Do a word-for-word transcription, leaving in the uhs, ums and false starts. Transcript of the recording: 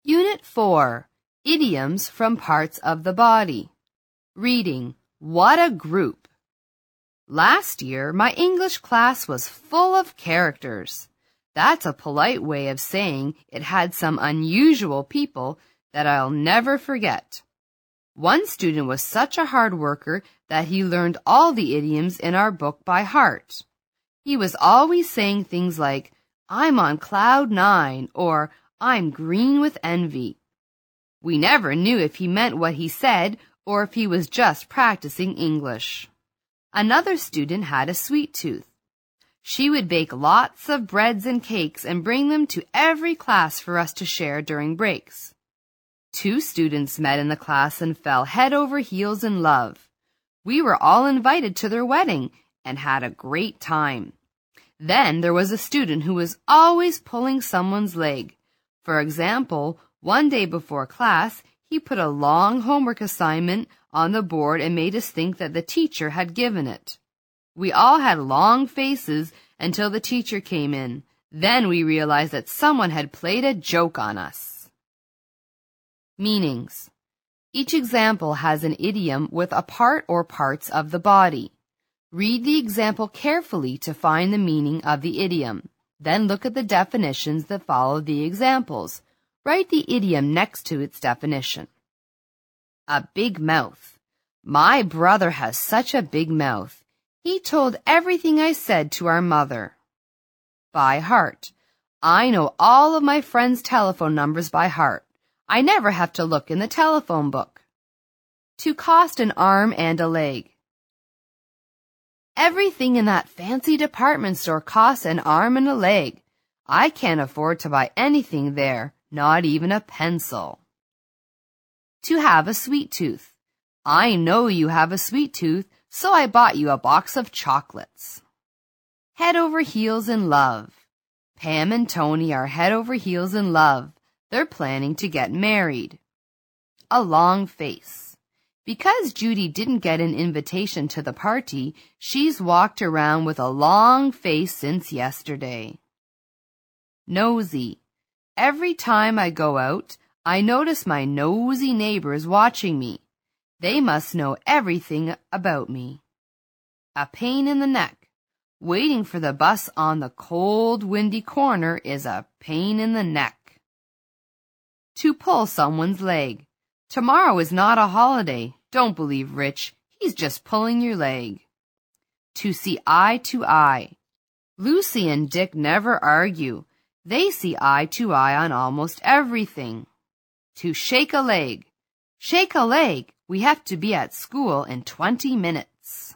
Unit four, Idioms from Parts of the Body. Reading, What a Group! Last year, my English class was full of characters. That's a polite way of saying it had some unusual people that I'll never forget. One student was such a hard worker that he learned all the idioms in our book by heart. He was always saying things like, I'm on cloud nine, or I'm green with envy. We never knew if he meant what he said or if he was just practicing English. Another student had a sweet tooth. She would bake lots of breads and cakes and bring them to every class for us to share during breaks. Two students met in the class and fell head over heels in love. We were all invited to their wedding and had a great time. Then there was a student who was always pulling someone's leg. For example, one day before class, he put a long homework assignment on the board and made us think that the teacher had given it. We all had long faces until the teacher came in. Then we realized that someone had played a joke on us. Meanings. Each example has an idiom with a part or parts of the body. Read the example carefully to find the meaning of the idiom. Then look at the definitions that follow the examples. Write the idiom next to its definition. A big mouth. My brother has such a big mouth. He told everything I said to our mother. By heart. I know all of my friends' telephone numbers by heart. I never have to look in the telephone book. To cost an arm and a leg. Everything in that fancy department store costs an arm and a leg. I can't afford to buy anything there, not even a pencil. To have a sweet tooth. I know you have a sweet tooth, so I bought you a box of chocolates. Head over heels in love. Pam and Tony are head over heels in love. They're planning to get married. A long face. Because Judy didn't get an invitation to the party, she's walked around with a long face since yesterday. Nosy. Every time I go out, I notice my nosy neighbors watching me. They must know everything about me. A pain in the neck. Waiting for the bus on the cold, windy corner is a pain in the neck. To pull someone's leg. Tomorrow is not a holiday. Don't believe Rich. He's just pulling your leg. To see eye to eye. Lucy and Dick never argue. They see eye to eye on almost everything. To shake a leg. Shake a leg. We have to be at school in twenty minutes.